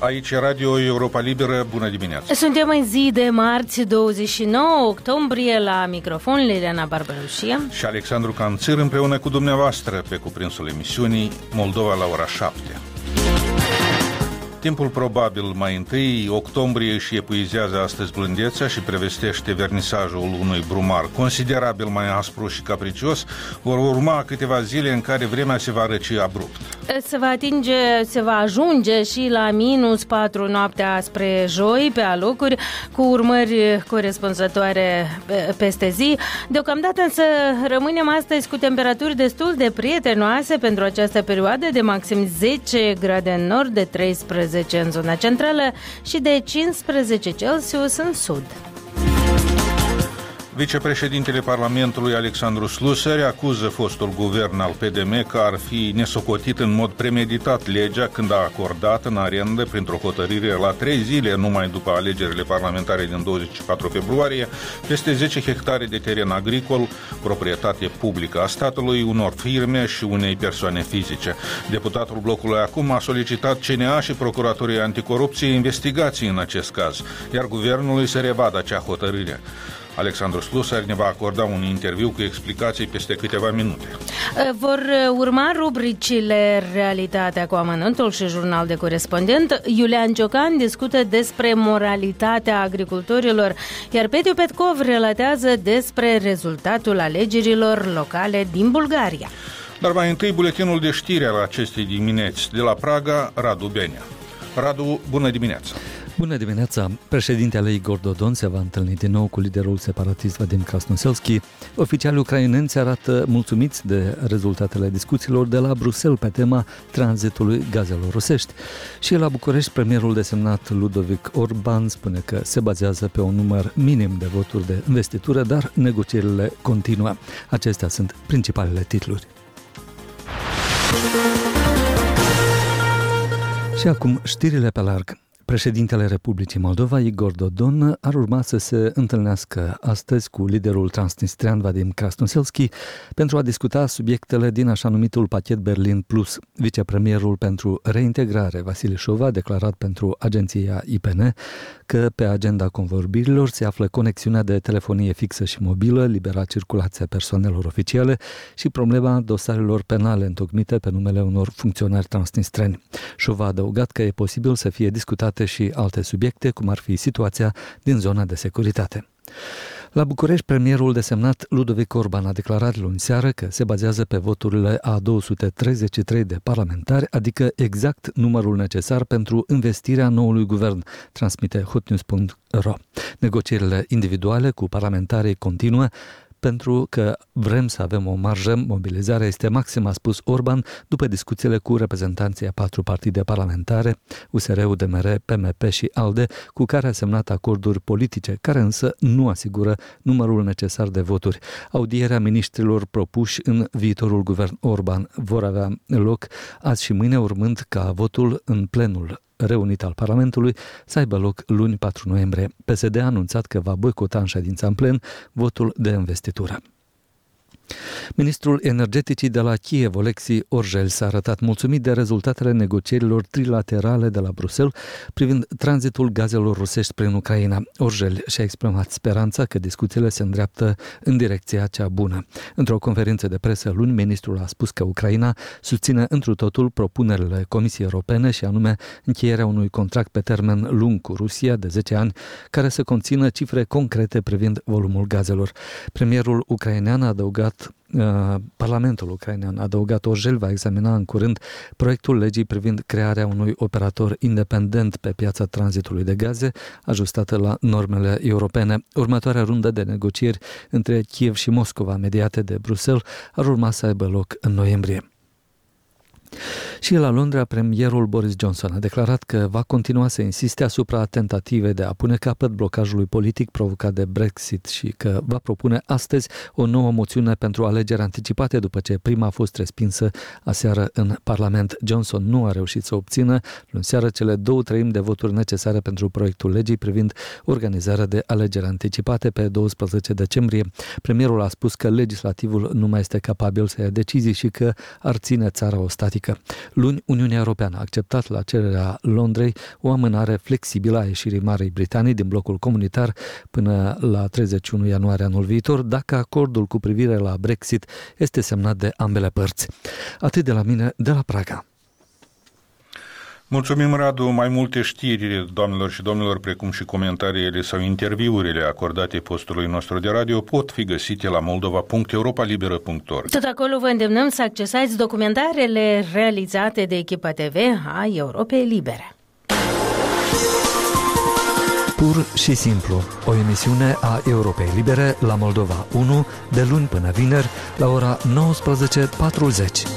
Aici e Radio Europa Liberă, bună dimineața! Suntem în zi de marți, 29 octombrie, la microfon Liliana Barbarușia și Alexandru Canțir împreună cu dumneavoastră pe cuprinsul emisiunii Moldova la ora 7. Timpul probabil mai întâi, octombrie își epuizează astăzi blândețea și prevestește vernisajul unui brumar considerabil mai aspru și capricios. Vor urma câteva zile în care vremea se va răci abrupt. Se va ajunge și la -4 noaptea spre joi pe alocuri, cu urmări corespunzătoare peste zi. Deocamdată însă rămânem astăzi cu temperaturi destul de prietenoase pentru această perioadă, de maxim 10 grade în nord, de 13 în zona centrală și de 15 Celsius în sud. Vicepreședintele Parlamentului Alexandru Slusari acuză fostul guvern al PDM că ar fi nesocotit în mod premeditat legea când a acordat în arendă, printr-o hotărâre la 3 zile numai după alegerile parlamentare din 24 februarie, peste 10 hectare de teren agricol, proprietate publică a statului, unor firme și unei persoane fizice. Deputatul blocului Acum a solicitat CNA și Procuratorii Anticorupție investigații în acest caz, iar guvernului să revadă acea hotărâre. Alexandru Slusari ne va acorda un interviu cu explicații peste câteva minute. Vor urma rubricile Realitatea cu amănuntul și Jurnal de Corespondent. Iulian Ciocan discută despre moralitatea agricultorilor, iar Petiu Petkov relatează despre rezultatul alegerilor locale din Bulgaria. Dar mai întâi buletinul de știri al acestei dimineți. De la Praga, Radu Benea. Radu, bună dimineața! Bună dimineața! Președintele Igor Dodon se va întâlni din nou cu liderul separatist Vadim Krasnoselski. Oficialii ucraineni se arată mulțumiți de rezultatele discuțiilor de la Bruxelles pe tema tranzitului gazelor rusești. Și la București, premierul desemnat Ludovic Orban spune că se bazează pe un număr minim de voturi de investitură, dar negocierile continuă. Acestea sunt principalele titluri. Și acum știrile pe larg. Președintele Republicii Moldova, Igor Dodon, ar urma să se întâlnească astăzi cu liderul transnistrian Vadim Krasnoselski pentru a discuta subiectele din așa numitul pachet Berlin Plus. Vicepremierul pentru reintegrare, Vasile Șova, a declarat pentru agenția IPN că pe agenda convorbirilor se află conexiunea de telefonie fixă și mobilă, libera circulația persoanelor oficiale și problema dosarelor penale întocmite pe numele unor funcționari transnistreni. Șova a adăugat că e posibil să fie discutate și alte subiecte, cum ar fi situația din zona de securitate. La București, premierul desemnat Ludovic Orban a declarat luni seară că se bazează pe voturile a 233 de parlamentari, adică exact numărul necesar pentru investirea noului guvern, transmite hotnews.ro. Negocierile individuale cu parlamentarii continuă, pentru că vrem să avem o marjă, mobilizarea este maximă, a spus Orban, după discuțiile cu reprezentanții a 4 partide parlamentare, USR, UDMR, PMP și ALDE, cu care a semnat acorduri politice, care însă nu asigură numărul necesar de voturi. Audierea miniștrilor propuși în viitorul guvern Orban vor avea loc azi și mâine, urmând ca votul în plenul reunit al Parlamentului să aibă loc luni 4 noiembrie. PSD a anunțat că va boicota în ședința în plen votul de investitură. Ministrul energeticii de la Kiev, Oleksiy Orjel, s-a arătat mulțumit de rezultatele negocierilor trilaterale de la Bruxelles privind tranzitul gazelor rusești prin Ucraina. Orjel și-a exprimat speranța că discuțiile se îndreaptă în direcția cea bună. Într-o conferință de presă luni, ministrul a spus că Ucraina susține întru totul propunerile Comisiei Europene și anume încheierea unui contract pe termen lung cu Rusia de 10 ani, care să conțină cifre concrete privind volumul gazelor. Premierul ucrainean a adăugat Parlamentul ucrainean, a adăugat, Orjel va examina în curând proiectul legii privind crearea unui operator independent pe piața tranzitului de gaze, ajustată la normele europene. Următoarea rundă de negocieri între Kiev și Moscova, mediate de Bruxelles, ar urma să aibă loc în noiembrie. Și la Londra, premierul Boris Johnson a declarat că va continua să insiste asupra tentativei de a pune capăt blocajului politic provocat de Brexit și că va propune astăzi o nouă moțiune pentru alegeri anticipate după ce prima a fost respinsă aseară în Parlament. Johnson nu a reușit să obțină luni seară cele 2/3 de voturi necesare pentru proiectul legii privind organizarea de alegeri anticipate pe 12 decembrie. Premierul a spus că legislativul nu mai este capabil să ia decizii și că ar ține țara ostatică. Luni, Uniunea Europeană a acceptat la cererea Londrei o amânare flexibilă a ieșirii Marii Britanii din blocul comunitar până la 31 ianuarie anul viitor, dacă acordul cu privire la Brexit este semnat de ambele părți. Atât de la mine, de la Praga. Mulțumim, Radu. Mai multe știri, doamnelor și domnilor, precum și comentariile sau interviurile acordate postului nostru de radio pot fi găsite la moldova.europalibera.org. Tot acolo vă îndemnăm să accesați documentarele realizate de echipa TV a Europei Libere. Pur și simplu, o emisiune a Europei Libere la Moldova 1 de luni până vineri la ora 19:40.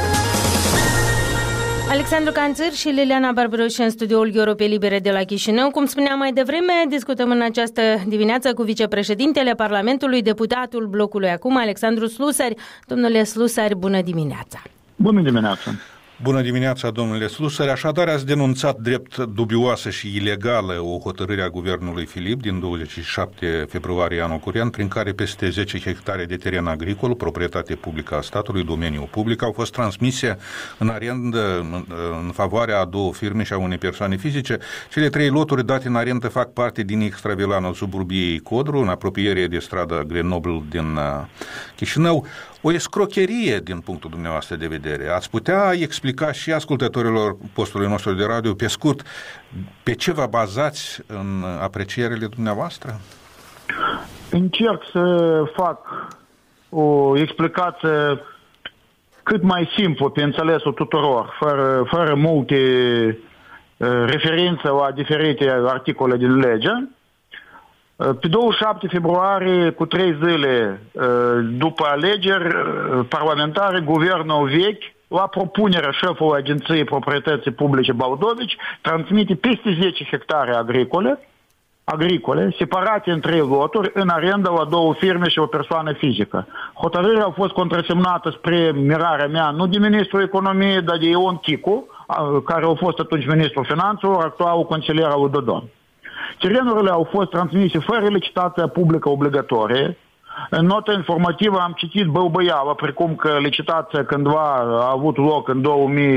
Alexandru Canțăr și Liliana Barbaroș în studioul Europei Libere de la Chișinău. Cum spuneam mai devreme, discutăm în această dimineață cu vicepreședintele Parlamentului, deputatul blocului acum, Alexandru Slusari. Domnule Slusari, bună dimineața! Bună dimineața! Bună dimineața, domnule Slusari. Așadar, ați denunțat drept dubioasă și ilegală o hotărâre a guvernului Filip din 27 februarie anul curent, prin care peste 10 hectare de teren agricol, proprietate publică a statului, domeniu public, au fost transmise în arendă în favoarea a două firme și a unei persoane fizice. Cele 3 loturi date în arendă fac parte din extravilanul suburbiei Codru, în apropiere de strada Grenoble din Chișinău. O escrocherie din punctul dumneavoastră de vedere. Ați putea explica și ascultătorilor postului nostru de radio, pe scurt, pe ce vă bazați în aprecierile dumneavoastră? Încerc să fac o explicație cât mai simplu pe înțelesul tuturor, fără multe referințe la diferite articole din lege. Pe 27 februarie, cu 3 zile după alegeri parlamentare, guvernul vechi, la propunerea șefului Agenției Proprietății Publice Baldovici, transmite peste 10 hectare agricole, separate în 3 loturi, în arendă la 2 firme și o persoană fizică. Hotărârea a fost contrasemnată, spre mirarea mea, nu de ministrul economiei, dar de Ion Chicu, care a fost atunci ministrul finanțelor, actualul consilier al lui Dodon. Terenurile au fost transmise fără licitația publică obligatorie. În notă informativă am citit bălbăială, precum că licitația cândva a avut loc în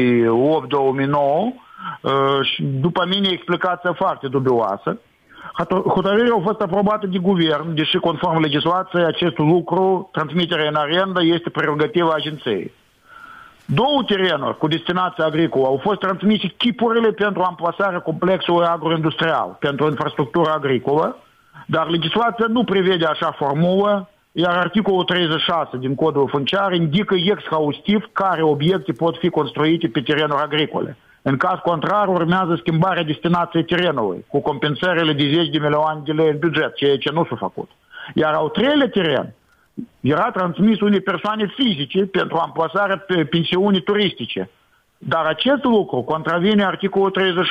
2008-2009 și după mine explicația foarte dubioasă. Hotărârea a fost aprobată de guvern, deși conform legislației acest lucru, transmiterea în arendă, este prerogativa agenției. 2 terenuri cu destinație agricolă au fost transmise chipurile pentru amplasarea complexului agroindustrial, pentru infrastructura agricolă, dar legislația nu prevede așa formulă, iar articolul 36 din Codul Funciar indică exhaustiv care obiecte pot fi construite pe terenuri agricole. În caz contrar, urmează schimbarea destinației terenului, cu compensările de 10 de milioane de lei în buget, ceea ce nu s-a făcut. Iar al 3-lea teren era transmis unei persoane fizice pentru amplasarea pe pensiuni turistice. Dar acest lucru contravine articolul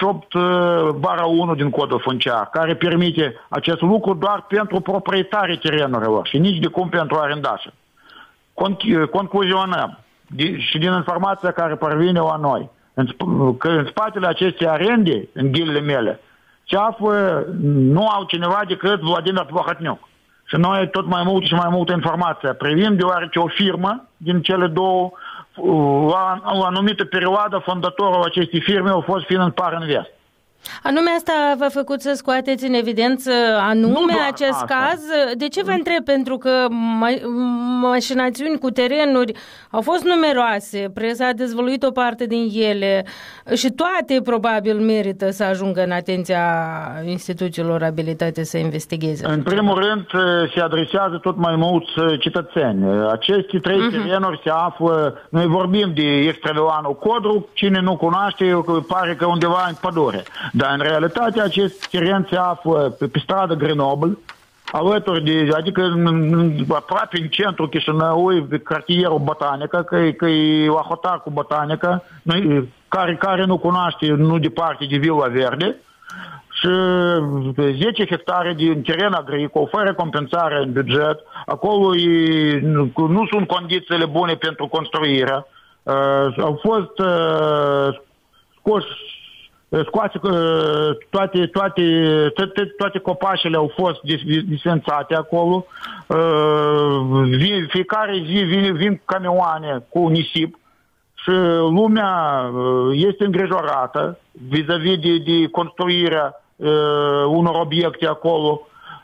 38/1 din Codul Funciar, care permite acest lucru doar pentru proprietarii terenurilor și nici de cum pentru arendași. Concluzionăm și din informația care parvine la noi, că în spatele acestei arende, în ghilele mele, se află nu altcineva decât Vladimir Plahotniuc. Și noi tot mai mult și mai multă informație privim, deoarece o firmă din cele două, la o anumită perioadă, fondatorul acestei firme a fost Fininvest Invest. Anume asta v-a făcut să scoateți în evidență anume acest asta. Caz? De ce vă întreb? Pentru că mașinațiuni cu terenuri au fost numeroase, presa a dezvăluit o parte din ele și toate probabil merită să ajungă în atenția instituțiilor abilitate să investigheze. În primul rând se adresează tot mai mulți cetățeni. Aceste 3 terenuri se află, noi vorbim de extravilanul Codru, cine nu cunoaște pare că undeva în pădure. Dar în realitate acest teren se află pe stradă Grenoble, alături de, adică aproape în centrul Chișinăului, pe cartierul Botanică, că e la hotar cu Botanică, care nu cunoaște, nu departe de Vila Verde, și 10 hectare din teren agricol, fără compensare în buget, acolo nu sunt condițiile bune pentru construire, au fost scoase toate copașele au fost disfințate acolo. Fiecare zi vin camioane cu nisip și lumea este îngrijorată vis-a-vis de construirea unor obiecte acolo.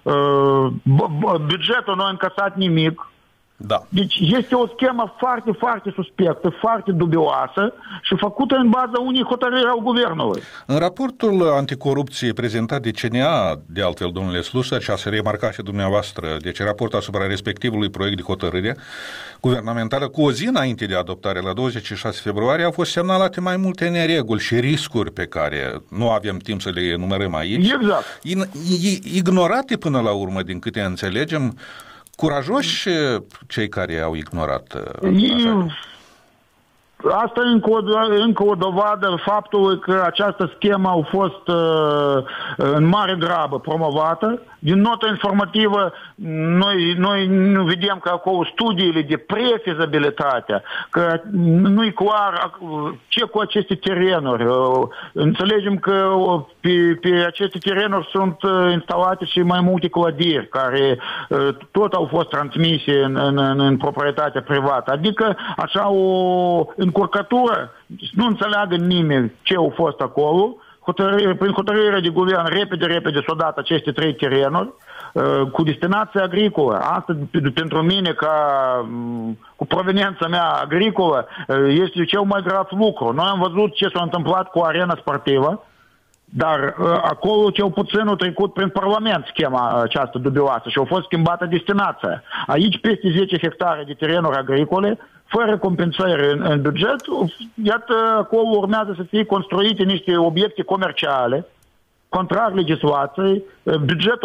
Bugetul nu a încasat nimic. Da. Deci este o schemă foarte, foarte suspectă, foarte dubioasă și făcută în baza unei hotărâri al guvernului. În raportul anticorupție prezentat de CNA, de altfel, domnule Slusar, și ați remarcat și dumneavoastră, deci raport asupra respectivului proiect de hotărâre guvernamentală, cu o zi înainte de adoptare, la 26 februarie, au fost semnalate mai multe nereguli și riscuri pe care nu avem timp să le enumerăm aici. Exact. Ignorate până la urmă, din câte înțelegem, curajoși cei care au ignorat așa. Asta e încă o dovadă faptului că această schemă a fost în mare grabă promovată. Din notă informativă, noi nu vedem că acolo studiile de prefezabilitate, că nu e clar ce cu aceste terenuri. Înțelegem că pe aceste terenuri sunt instalate și mai multe clădiri care tot au fost transmise în proprietatea privată. Adică așa o încurcătură, nu înțeleagă nimeni ce a fost acolo. Prin hotărârea de guvern repede s-au dat aceste 3 terenuri cu destinație agricolă. Asta pentru mine, cu proveniența mea agricolă, este cel mai grav lucru. Noi am văzut ce s-a întâmplat cu arena sportivă, dar acolo cel puțin a trecut prin Parlament schema aceasta dubioasă și a fost schimbată destinația. Aici peste 10 hectare de terenuri agricole, fără compensări în buget, iată, acolo urmează să fie construite niște obiecte comerciale, contrar legislației, bugetul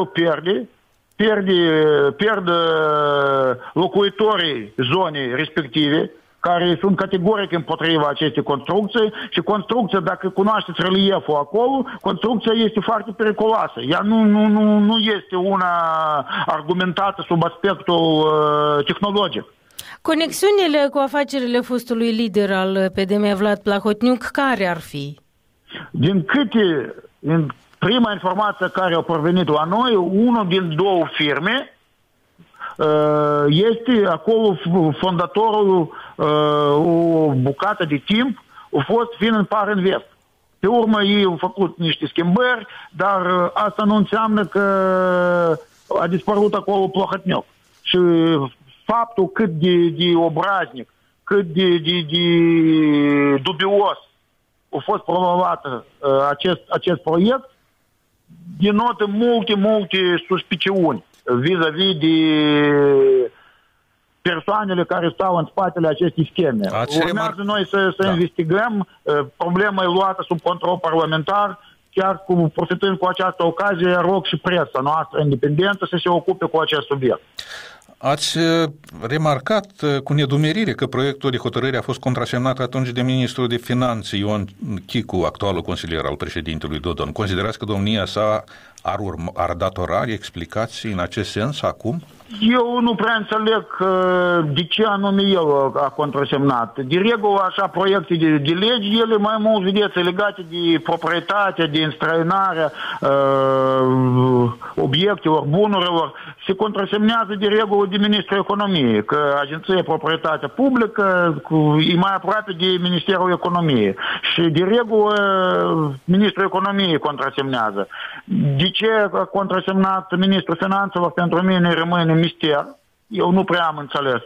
pierd locuitorii zonei respective, care sunt categoric împotriva acestei construcții și construcția, dacă cunoașteți relieful acolo, construcția este foarte periculoasă. Ea nu este una argumentată sub aspectul tehnologic. Conexiunile cu afacerile fostului lider al PDM, Vlad Plahotniuc, care ar fi? Din câte, în prima informație care a provenit la noi, unul din 2 firme este acolo fondatorul, o bucată de timp a fost Fininfar Invest. Pe urmă ei au făcut niște schimbări, dar asta nu înseamnă că a dispărut acolo Plahotniuc. Și faptul cât de obraznic, cât de dubios a fost promovat acest proiect, denotă multe suspiciuni vis-a-vis de persoanele care stau în spatele acestei scheme. Urmează noi să investigăm, problema e luată sub control parlamentar, chiar profitând cu această ocazie, rog și presa noastră independentă să se ocupe cu acest subiect. Ați remarcat cu nedumerire că proiectul de hotărâre a fost contrasemnat atunci de ministrul de finanțe Ion Chicu, actualul consilier al președintelui Dodon. Considerați că domnia sa ar datora explicații în acest sens acum? Eu nu prea înțeleg de ce anume el a contrasemnat. De regulă, așa, proiecte de legi, ele mai mult, vedeți, legate de proprietate, de înstrăinarea obiectelor, bunurilor, se contrasemnează de regulă de Ministrul Economiei, că Agenția Proprietatea Publică e mai aproape de Ministerul Economiei. Și de regulă Ministrul Economiei contrasemnează. De ce a contrasemnat Ministrul Finanțelor, pentru mine rămâne mister. Eu nu prea am înțeles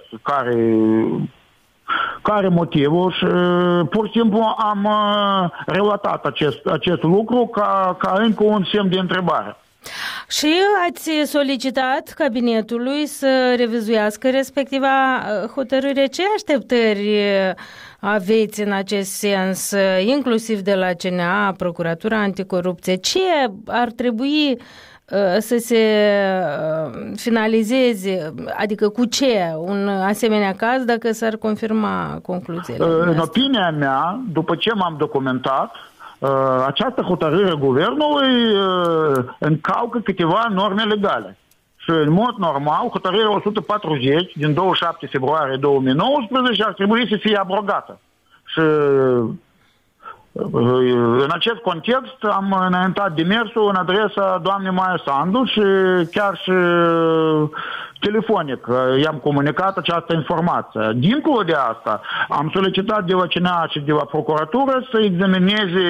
care motivul și pur și simplu am relatat acest lucru ca încă un semn de întrebare. Și ați solicitat cabinetului să revizuiască respectiva hotărâre. Ce așteptări aveți în acest sens, inclusiv de la CNA, Procuratura Anticorupție? Ce ar trebui să se finalizeze, adică cu ce un asemenea caz dacă s-ar confirma concluziile? În opinia mea, după ce m-am documentat, această hotărâre guvernului încalcă câteva norme legale. Și în mod normal, hotărârea 140 din 27 februarie 2019 ar trebui să fie abrogată. Și În acest context am înaintat demersul în adresa doamnei Maia Sandu și chiar și telefonic i-am comunicat această informație. Dincolo de asta, am solicitat de la CNA și de la procuratură să examineze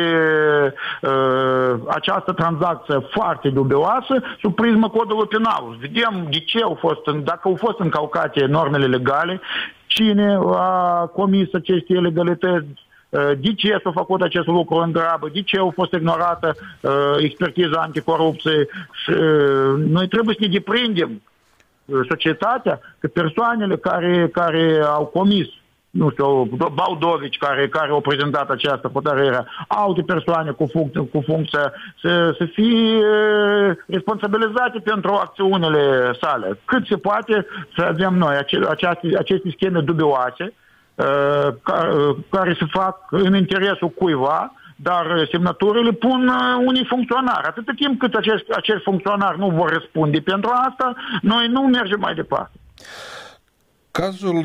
această tranzacție foarte dubioasă sub prisma codului penal. Vedem de ce dacă au fost încălcate normele legale, cine a comis aceste ilegalități, de ce s-a făcut acest lucru în grabă, de ce a fost ignorată expertiza anticorupție. Noi trebuie să ne deprindem societatea că persoanele care au comis, nu știu, Baudovici care au prezentat această hotărâre, alte persoane cu funcția să fie responsabilizate pentru acțiunile sale. Cât se poate să avem noi aceste scheme dubioase care se fac în interesul cuiva, dar semnăturile pun unii funcționari. Atâta timp cât acești funcționari nu vor răspunde pentru asta, noi nu mergem mai departe. Cazul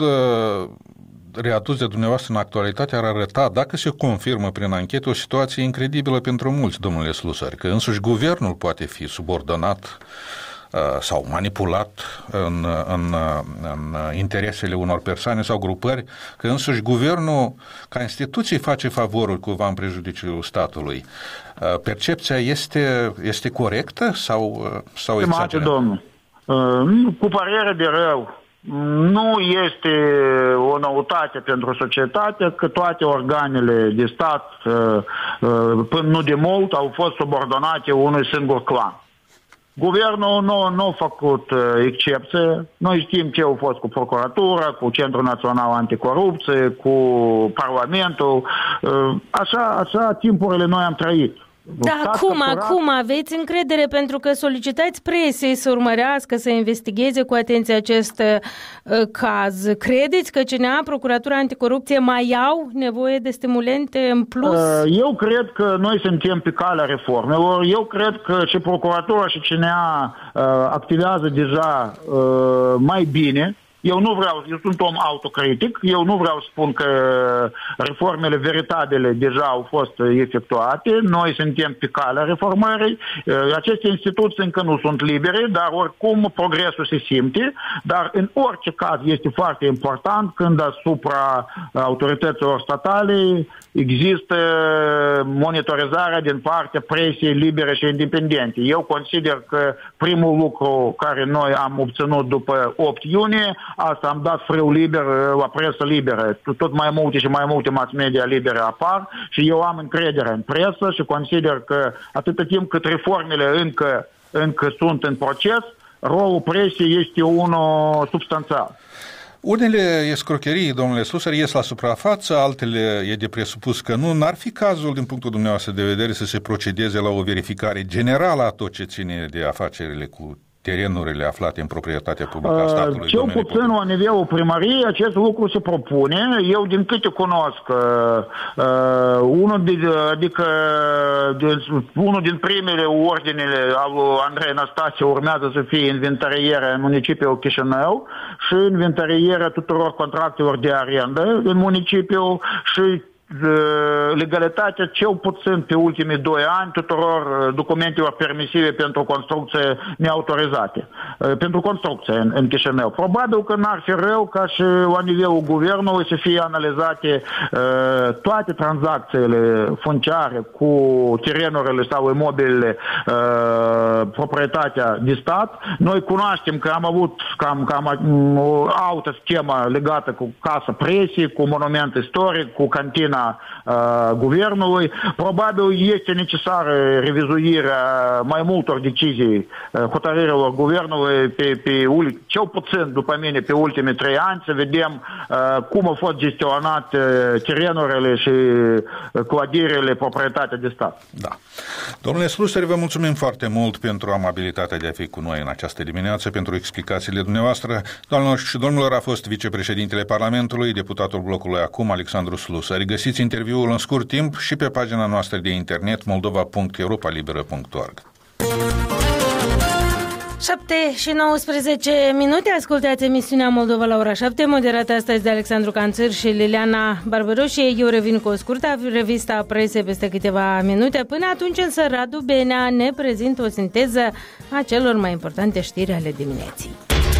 readus de dumneavoastră în actualitate ar arăta, dacă se confirmă prin anchetă, o situație incredibilă pentru mulți, domnule Slusar, că însuși guvernul poate fi subordonat sau manipulat în interesele unor persoane sau grupări, că însuși guvernul ca instituție face favorul cumva în prejudiciul statului. Percepția este corectă sau exagerată? Domnul, cu părere de rău, nu este o noutate pentru societate că toate organele de stat până nu de mult au fost subordonate unui singur clan. Guvernul nu a făcut excepție. Noi știm ce au fost cu procuratura, cu Centrul Național Anticorupție, cu Parlamentul. Așa timpurile noi am trăit. Da, acum aveți încredere pentru că solicitați presiei să urmărească, să investigheze cu atenție acest caz. Credeți că CNA, Procuratura Anticorupție mai au nevoie de stimulente în plus? Eu cred că noi suntem pe calea reformelor. Eu cred că și Procuratura și CNA activează deja mai bine. Eu sunt om autocritic, eu nu vreau să spun că reformele veritabile deja au fost efectuate, noi suntem pe calea reformării, aceste instituții încă nu sunt libere, dar oricum progresul se simte, dar în orice caz este foarte important când asupra autorităților statale există monitorizarea din partea presiei libere și independente. Eu consider că primul lucru care noi am obținut după 8 iunie, asta am dat frâu liber la presă liberă. Tot mai multe și mai multe mass media libere apar și eu am încredere în presă și consider că atâta timp cât reformele încă sunt în proces, rolul presiei este unul substanțial. Unele escrocherii, domnule Slusar, ies la suprafață, altele e de presupus că nu. N-ar fi cazul, din punctul dumneavoastră de vedere, să se procedeze la o verificare generală a tot ce ține de afacerile cu terenurile aflate în proprietatea publică a statului? Cel puțin la nivelul primăriei acest lucru se propune. Eu din câte cunosc, unul din primele ordinele al lui Andrei Năstase urmează să fie inventarierea în municipiul Chișinău și inventarierea tuturor contractelor de arendă în municipiu și legalitatea cel puțin pe ultimii 2 ani tuturor documentelor permisive pentru construcție neautorizate. Pentru construcție în Chișinău. Probabil că n-ar fi rău ca și la nivelul guvernului să fie analizate toate tranzacțiile funciare cu terenurile sau imobilele proprietatea de stat. Noi cunoaștem că am avut cam o altă schemă legată cu Casa Presiei, cu monument istoric, cu cantina guvernului. Probabil este necesară revizuirea mai multor decizii, hotărârilor guvernului cel puțin, după mine, pe ultimii 3 ani, să vedem cum au fost gestionate terenurile și clădirile proprietatea de stat. Da. Domnule Slusar, vă mulțumim foarte mult pentru amabilitatea de a fi cu noi în această dimineață, pentru explicațiile dumneavoastră. Doamnelor și domnilor, a fost vicepreședintele Parlamentului, deputatul blocului Acum, Alexandru Slusar. Găsiți interviul în scurt timp și pe pagina noastră de internet moldova.europalibera.org. 7:19, ascultați emisiunea Moldova la ora 7, moderată astăzi de Alexandru Canțăr și Liliana Barbaroșie. Eu revin cu o scurtă revistă a presei peste câteva minute. Până atunci însă Radu Benea ne prezintă o sinteză a celor mai importante știri ale dimineții.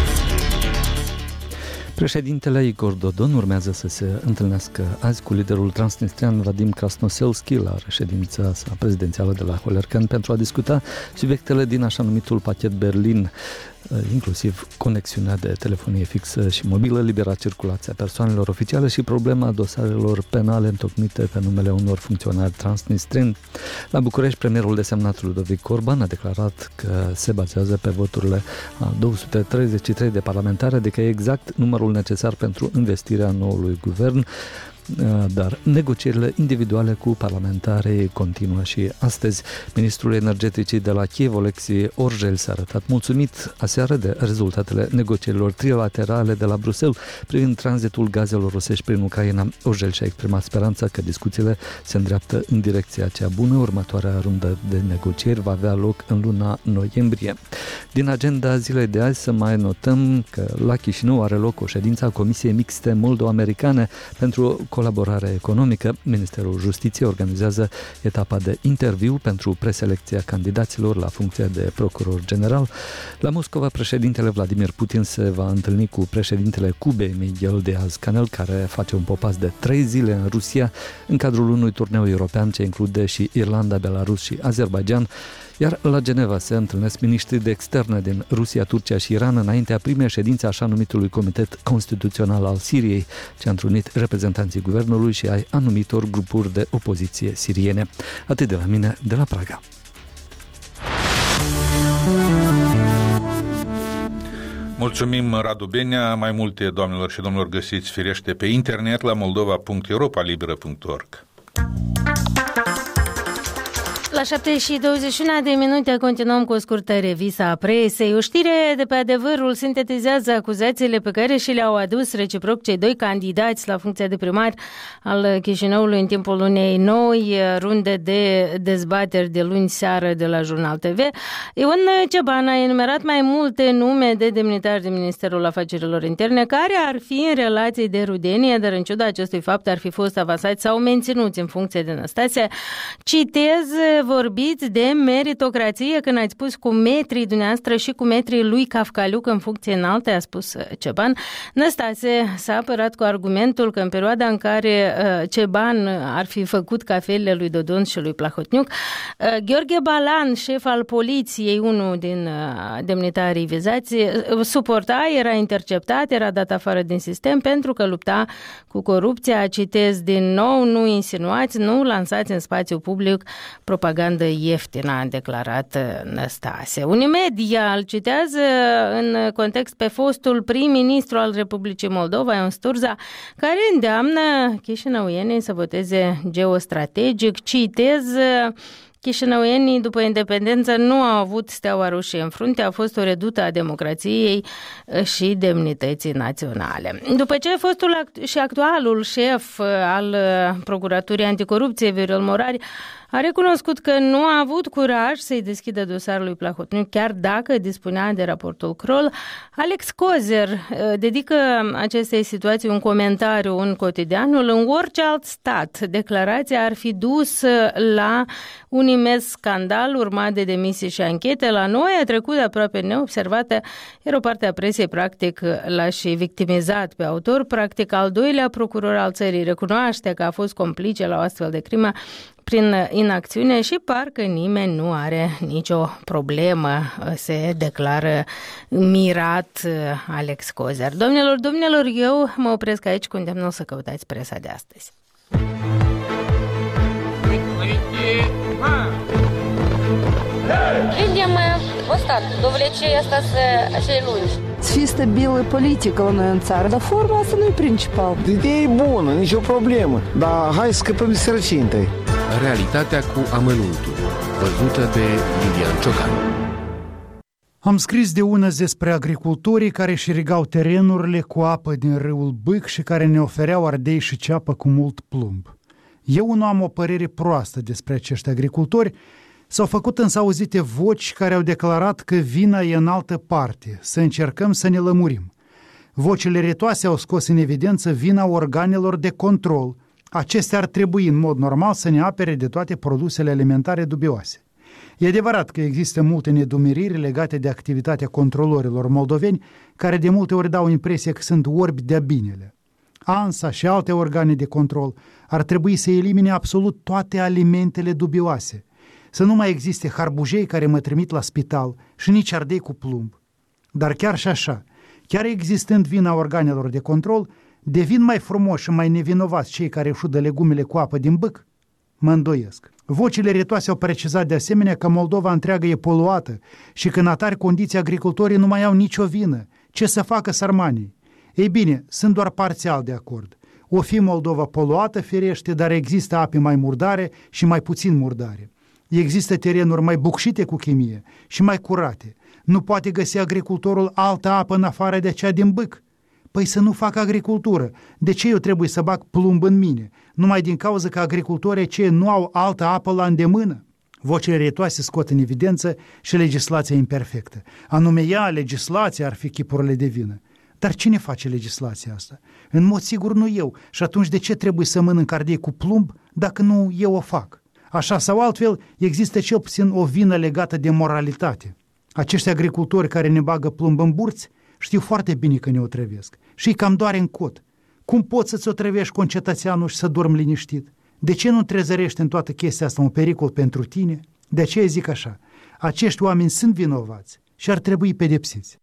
Președintele Igor Dodon urmează să se întâlnească azi cu liderul transnistrean Vadim Krasnoselski la reședința sa prezidențială de la Holercan pentru a discuta subiectele din așa numitul pachet Berlin, inclusiv conexiunea de telefonie fixă și mobilă, libera circulație a persoanelor oficiale și problema dosarelor penale întocmite pe numele unor funcționari transnistreni. La București, premierul desemnat Ludovic Orban a declarat că se bazează pe voturile a 233 de parlamentari, adică exact numărul necesar pentru investirea noului guvern, dar negocierile individuale cu parlamentarii continuă și astăzi. Ministrul energeticii de la Kiev, Oleksiy Orjel, s-a arătat mulțumit aseară de rezultatele negocierilor trilaterale de la Bruxelles privind tranzitul gazelor rusești prin Ucraina. Orjel și-a exprimat speranța că discuțiile se îndreaptă în direcția cea bună. Următoarea rundă de negocieri va avea loc în luna noiembrie. Din agenda zilei de azi să mai notăm că la Chișinău are loc o ședință a Comisiei Mixte Moldo-Americane pentru colaborare economică. Ministerul Justiției organizează etapa de interviu pentru preselecția candidaților la funcția de procuror general. La Moscova, președintele Vladimir Putin se va întâlni cu președintele Cubei, Miguel Díaz-Canel, care face un popas de 3 zile în Rusia în cadrul unui turneu european ce include și Irlanda, Belarus și Azerbaijan. Iar la Geneva se întâlnesc miniștrii de externe din Rusia, Turcia și Iran înaintea primei ședințe așa numitului Comitet Constituțional al Siriei, ce a întrunit reprezentanții guvernului și ai anumitor grupuri de opoziție siriene. Atât de la mine, de la Praga. Mulțumim, Radu Benea. Mai multe, doamnelor și domnilor, găsiți firește pe internet la moldova.europalibera.org. La 7:21 continuăm cu o scurtă revistă a presei. O știre de pe Adevărul sintetizează acuzațiile pe care și le-au adus reciproc cei doi candidați la funcția de primar al Chișinăului în timpul unei noi runde de dezbateri de luni seară de la Jurnal TV. Ion Ceban a enumerat mai multe nume de demnitari din Ministerul Afacerilor Interne care ar fi în relații de rudenie, dar în ciuda acestui fapt ar fi fost avansați sau menținuți în funcție de Năstase. Citez: vorbiți de meritocrație când ați spus cu metrii dumneavoastră și cu metrii lui Cafcaliuc în funcție înaltă, a spus Ceban. Năstase s-a apărat cu argumentul că în perioada în care Ceban ar fi făcut cafelele lui Dodon și lui Plahotniuc, Gheorghe Balan, șef al poliției, unul din demnitarii vizați, suporta, era interceptat, era dat afară din sistem pentru că lupta cu corupția. Citez din nou: nu insinuați, nu lansați în spațiu public propagandă ieftină, a declarat Năstase. Unimedia îl citează în context pe fostul prim-ministru al Republicii Moldova, Ion Sturza, care îndeamnă chișinăuienii să voteze geostrategic. Citez: chișinăuienii după independență nu au avut steaua roșie în frunte, a fost o redută a democrației și demnității naționale. După ce fostul și actualul șef al Procuraturii Anticorupție, Viorel Morari, a recunoscut că nu a avut curaj să-i deschidă dosarul lui Plahotniuc, chiar dacă dispunea de raportul Kroll, Alex Cozer dedică acestei situații un comentariu în Cotidianul: în orice alt stat, declarația ar fi dus la un imens scandal urmat de demisii și anchete. La noi a trecut aproape neobservată, iar o parte a presiei practic l-a și victimizat pe autor. Practic, al doilea procuror al țării recunoaște că a fost complice la o astfel de crimă prin inacțiune și parcă nimeni nu are nicio problemă, se declară mirat Alex Cozer. Domnilor, eu mă opresc aici cu îndemnul să căutați presa de astăzi. Видим остатки, довлече остаться cei lungi. Să fie stabilă politică la noi în țară, dar forma asta nu e principal. Ideea e bună, nicio problemă, dar hai să scăpăm de sărăcie întâi. Realitatea cu amănuntul, văzută de Lilian Ciocan. Am scris de una despre agricultorii care își irigau terenurile cu apă din râul Bâc și care ne ofereau ardei și ceapă cu mult plumb. Eu nu am o părere proastă despre acești agricultori, S-au făcut însă auzite voci care au declarat că vina e în altă parte, să încercăm să ne lămurim. Vocile retoase au scos în evidență vina organelor de control. Acestea ar trebui în mod normal să ne apere de toate produsele alimentare dubioase. E adevărat că există multe nedumeriri legate de activitatea controlorilor moldoveni, care de multe ori dau impresia că sunt orbi de-a binele. ANSA și alte organe de control ar trebui să elimine absolut toate alimentele dubioase, să nu mai existe harbujei care mă trimit la spital și nici ardei cu plumb. Dar chiar și așa, chiar existând vina organelor de control, devin mai frumoși și mai nevinovați cei care își udă legumele cu apă din bâc? Mă îndoiesc. Vocile retoase au precizat de asemenea că Moldova întreagă e poluată și că în atari condiții agricultorii nu mai au nicio vină. Ce să facă sărmanii? Ei bine, sunt doar parțial de acord. O fi Moldova poluată, firește, dar există ape mai murdare și mai puțin murdare. Există terenuri mai bucșite cu chimie și mai curate. Nu poate găsi agricultorul altă apă în afară de cea din bâc. Păi să nu fac agricultură. De ce eu trebuie să bag plumb în mine? Numai din cauza că agricultorii aceia nu au altă apă la îndemână? Vocile retoase scot în evidență și legislația imperfectă. Anume ea, legislația, ar fi chipurile de vină. Dar cine face legislația asta? În mod sigur nu eu. Și atunci de ce trebuie să mănânc ardei cu plumb dacă nu eu o fac? Așa sau altfel, există cel puțin o vină legată de moralitate. Acești agricultori care ne bagă plumb în burți știu foarte bine că ne otrăvesc și îi cam doare în cot. Cum poți să-ți otrăvești concetățeanul și să dormi liniștit? De ce nu trezărești în toată chestia asta un pericol pentru tine? De aceea zic așa, acești oameni sunt vinovați și ar trebui pedepsiți.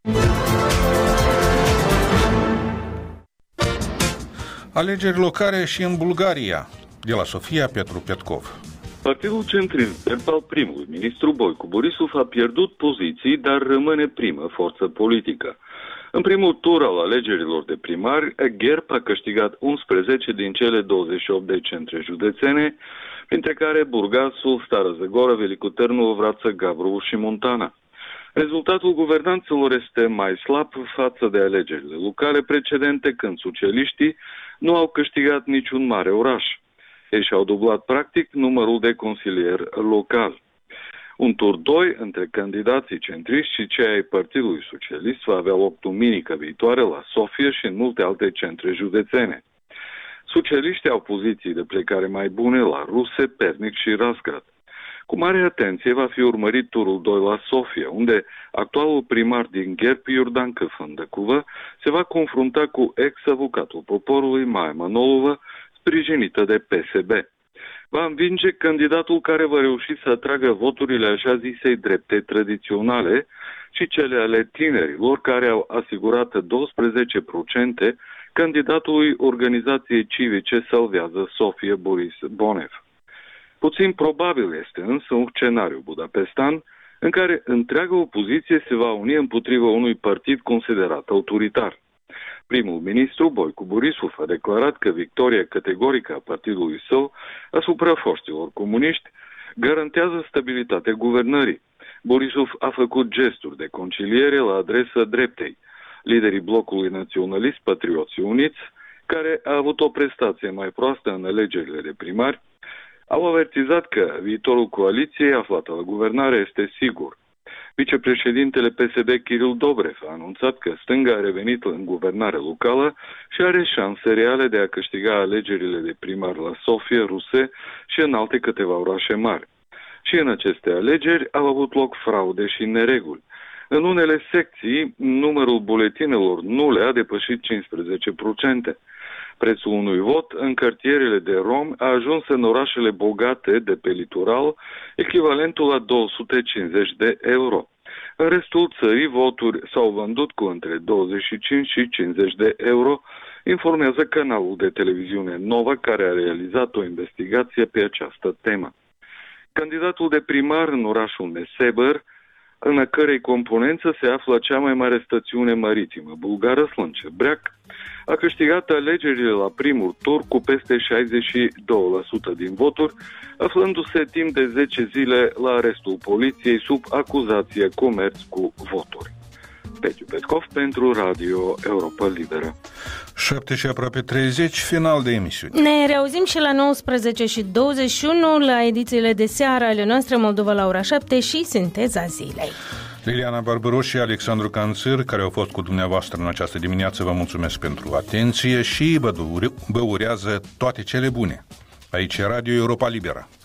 Alegeri locale și în Bulgaria. De la Sofia, Petru Petkov. Partidul centrist al primului ministru Boicu Borisov a pierdut poziții, dar rămâne primă forță politică. În primul tur al alegerilor de primari, GERB a câștigat 11 din cele 28 de centre județene, printre care Burgasul, Stara Zagora, Velicu Târnu, Vrață, Gabrovo și Montana. Rezultatul guvernanților este mai slab față de alegerile locale precedente, când socialiștii nu au câștigat niciun mare oraș. Ei și-au dublat practic numărul de consilieri local. Un tur 2 între candidații centriști și cei ai Partidului Socialist va avea loc duminica viitoare la Sofia și în multe alte centre județene. Socialiștii au poziții de plecare mai bune la Ruse, Pernic și Razgrad. Cu mare atenție va fi urmărit turul 2 la Sofia, unde actualul primar din GERB, Iordan Căfândăcuvă, se va confrunta cu ex-avocatul poporului, Maia Manolova, sprijinită de PSB. Va învinge candidatul care va reuși să atragă voturile așa zisei drepte tradiționale și cele ale tinerilor, care au asigurat 12% candidatului organizației civice Salvează Sofia Boris Bonev. Puțin probabil este însă un scenariu budapestan în care întreaga opoziție se va uni împotriva unui partid considerat autoritar. Primul ministru Boicu Borisov a declarat că victoria categorică a partidului său asupra foștilor comuniști garantează stabilitatea guvernării. Borisov a făcut gesturi de conciliere la adresa dreptei. Liderii blocului naționalist Patrioții Uniți, care a avut o prestație mai proastă în alegerile de primari, au avertizat că viitorul coaliției aflată la guvernare este sigur. Vicepreședintele PSD Kiril Dobrev a anunțat că stânga a revenit în guvernare locală și are șanse reale de a câștiga alegerile de primar la Sofia, Ruse și în alte câteva orașe mari. Și în aceste alegeri au avut loc fraude și nereguli. În unele secții, numărul buletinelor nule a depășit 15%. Prețul unui vot în cartierele de romi a ajuns în orașele bogate de pe litoral, echivalentul la 250 de euro. În restul țării, voturi s-au vândut cu între 25 și 50 de euro, informează canalul de televiziune Nova, care a realizat o investigație pe această temă. Candidatul de primar în orașul Neseber, în a cărei componență se află cea mai mare stațiune maritimă bulgară, Slănce-Breac, a câștigat alegerile la primul tur cu peste 62% din voturi, aflându-se timp de 10 zile la arestul poliției sub acuzație comerț cu voturi. Peciu Petcov pentru Radio Europa Liberă. 7 și aproape 30, final de emisiune. Ne reauzim și la 19 și 21 la edițiile de seară ale noastre Moldova la ora 7 și Sinteza Zilei. Liliana Barbaros și Alexandru Canțir, care au fost cu dumneavoastră în această dimineață, vă mulțumesc pentru atenție și vă urează toate cele bune. Aici e Radio Europa Liberă.